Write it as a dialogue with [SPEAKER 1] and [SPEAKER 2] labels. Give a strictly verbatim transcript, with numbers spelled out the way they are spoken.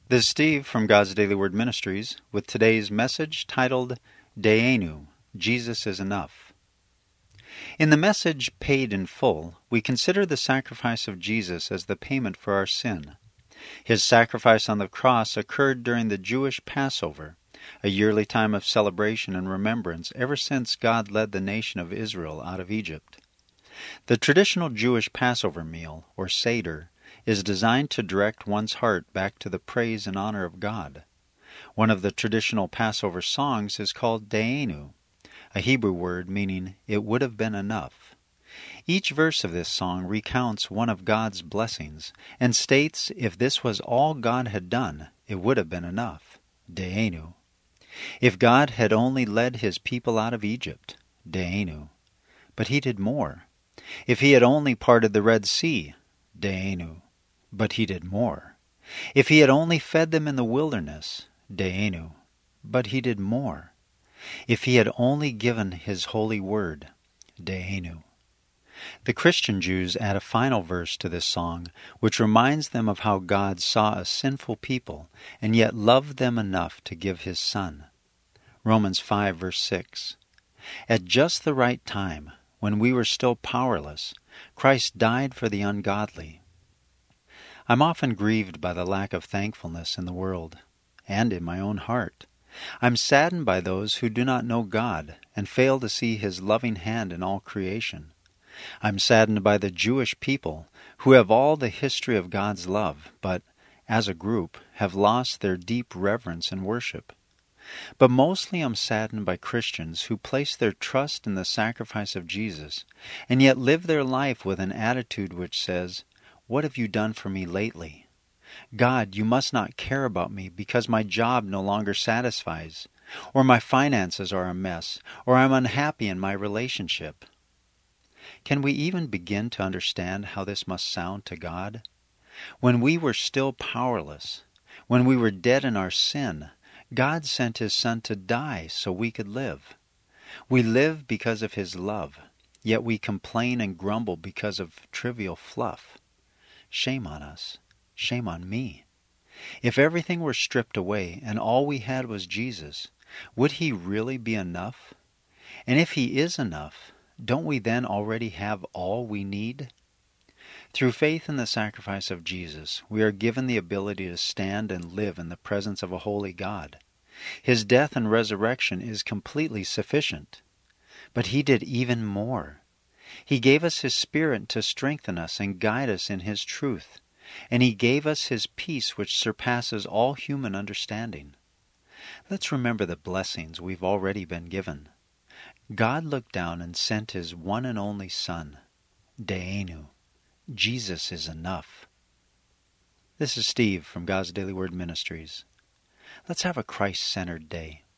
[SPEAKER 1] This is Steve from God's Daily Word Ministries with today's message titled, Deenu, Jesus is Enough. In the message Paid in Full, we consider the sacrifice of Jesus as the payment for our sin. His sacrifice on the cross occurred during the Jewish Passover, a yearly time of celebration and remembrance ever since God led the nation of Israel out of Egypt. The traditional Jewish Passover meal, or Seder, is designed to direct one's heart back to the praise and honor of God. One of the traditional Passover songs is called Deenu, a Hebrew word meaning it would have been enough. Each verse of this song recounts one of God's blessings and states if this was all God had done, it would have been enough. Deenu. If God had only led his people out of Egypt, Deenu. But he did more. If he had only parted the Red Sea, Deenu. But he did more. If he had only fed them in the wilderness, Deenu. But he did more. If he had only given his holy word, Deenu. The Christian Jews add a final verse to this song, which reminds them of how God saw a sinful people and yet loved them enough to give his Son. Romans five, verse six. At just the right time, when we were still powerless, Christ died for the ungodly. I'm often grieved by the lack of thankfulness in the world, and in my own heart. I'm saddened by those who do not know God and fail to see his loving hand in all creation. I'm saddened by the Jewish people who have all the history of God's love, but, as a group, have lost their deep reverence and worship. But mostly I'm saddened by Christians who place their trust in the sacrifice of Jesus and yet live their life with an attitude which says, "What have you done for me lately? God, you must not care about me because my job no longer satisfies, or my finances are a mess, or I'm unhappy in my relationship." Can we even begin to understand how this must sound to God? When we were still powerless, when we were dead in our sin, God sent his Son to die so we could live. We live because of his love, yet we complain and grumble because of trivial fluff. Shame on us. Shame on me. If everything were stripped away and all we had was Jesus, would he really be enough? And if he is enough, don't we then already have all we need? Through faith in the sacrifice of Jesus, we are given the ability to stand and live in the presence of a holy God. His death and resurrection is completely sufficient. But he did even more. He gave us his Spirit to strengthen us and guide us in his truth, and he gave us his peace which surpasses all human understanding. Let's remember the blessings we've already been given. God looked down and sent his one and only Son, Deenu. Jesus is enough. This is Steve from God's Daily Word Ministries. Let's have a Christ-centered day.